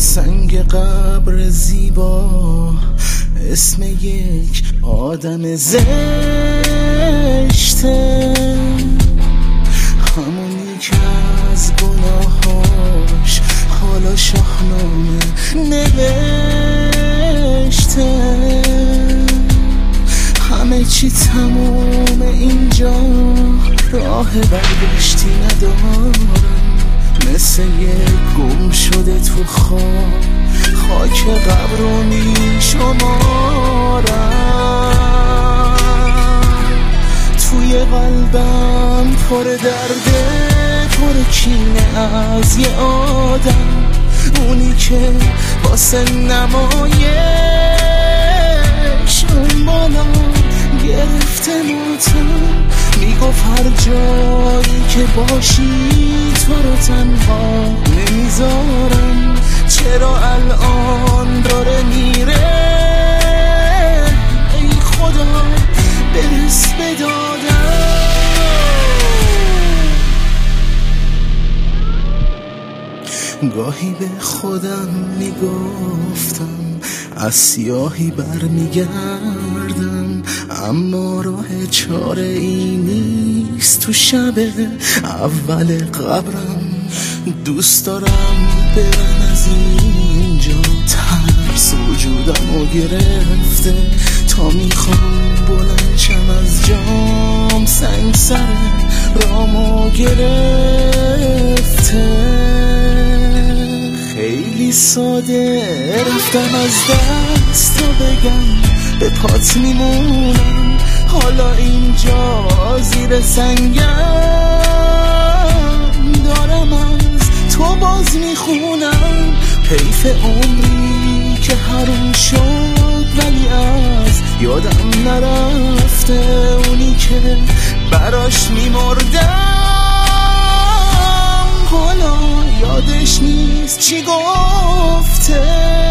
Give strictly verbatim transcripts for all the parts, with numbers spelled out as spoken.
سنگ قبر زیبا، اسم یک آدم زشته، همونی که از گناهاش حالا شاهنامه نوشته. همه چی تموم اینجا، راه برگشتی ندارم، مثل یک گم شده تو خواب، خاک قبر رو می شمارم. توی قلبم پر درده، پر کینه از یه آدم، اونی که واسه نمایش اون بالا گرفته موتم. میگفت هر جایی که باشی تو رو تنها نمیذارم، چرا الان داره میره؟ ای خدا برس به دادم. گاهی به خودم میگفتم از سیاهی برمیگردم، اما راه چاره ای نیست. تو شب اول قبرم دوست دارم برم از اینجا، ترس وجودم رو گرفته، تا میخوام بلندشم از جام، سنگ سر رامو گرفته. خیلی ساده رفتم از دست تا بگم به پات میمونم، حالا اینجا زیر سنگم دارم از تو باز میخونم. حیف عمری که حروم شد، ولی از یادم نرفته اونی که براش میمردم، حالا یادش نیست چی گفته.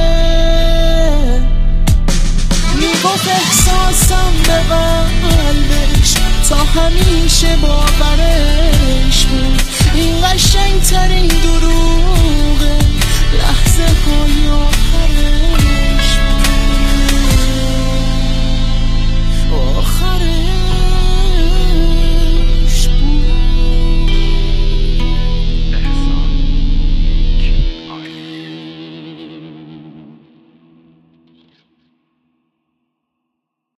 میگفت احساسم به قلبش تا همیشه باورش بود، این قشنگ ترین درو